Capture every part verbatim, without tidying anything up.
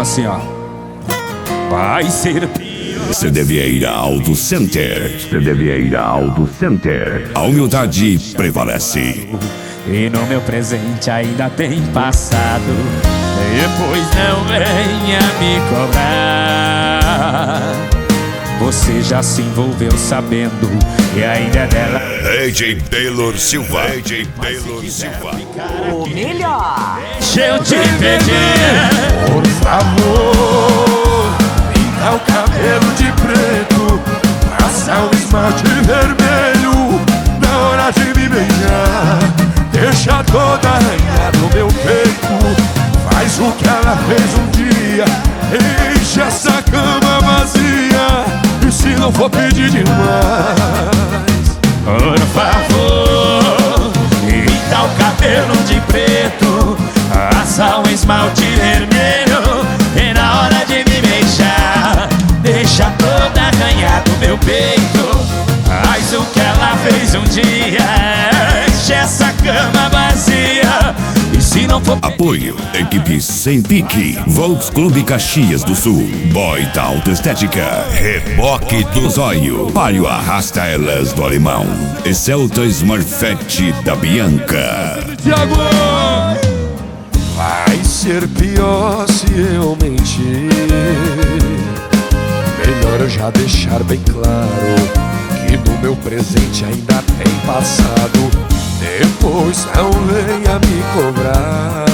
assim, ó. Vai ser Cê Vieira Auto Center. Cê Vieira Auto Center. A humildade prevalece. E no meu presente ainda tem passado. Depois não venha me cobrar. Você já se envolveu sabendo e ainda é dela. A J Taylor Silva. A J Taylor Silva. O melhor. Deixa eu te pedir, por favor, pinta o cabelo de preto, passa o esmalte vermelho na hora de me beijar. Deixa toda arranhada no meu peito, faz o que ela fez um dia, enche essa cama vazia. E se não for pedir demais, por favor, pinta o cabelo de preto, passa um esmalte vermelho e na hora de me beijar, deixa toda arranhada no meu peito, faz o que ela fez um dia, enche essa cama vazia. E se não for Apoio, equipe Sem Pique, Volks Clube Caxias do Sul, Boy da Autoestética, Reboque do Zóio, Palio Arrasta Elas do Alemão e Celta Smurfette da Bianca. Thiago, vai ser pior se eu mentir. Melhor eu já deixar bem claro que no meu presente ainda tem passado. Depois não venha me cobrar.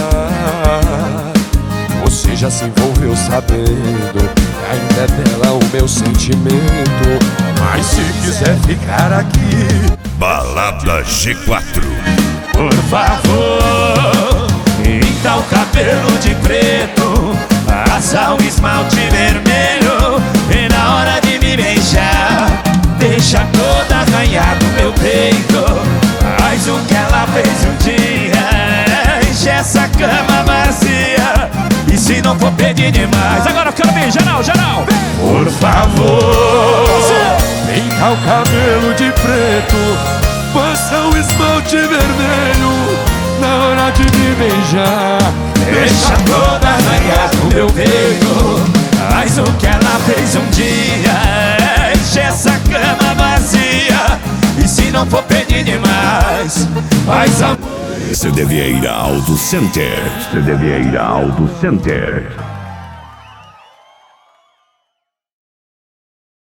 Você já se envolveu sabendo que ainda é dela o meu sentimento. Mas se quiser ficar aqui, Balada G quatro. por favor, pinta o cabelo de preto, passa um esmalte vermelho e na hora de me beijar, deixa toda arranhada no meu peito, faz o que ela fez um dia, enche essa cama vazia. E se não for pedir demais, agora eu quero ver, geral, geral. por favor, pinta o cabelo de preto, passa o esmalte vermelho na hora de me beijar. Deixa toda arranhada no meu peito, faz o que ela fez um dia, enche essa cama vazia. E se não for pedir demais, faz amor. Cê Vieira Auto Center. Cê Vieira Auto Center.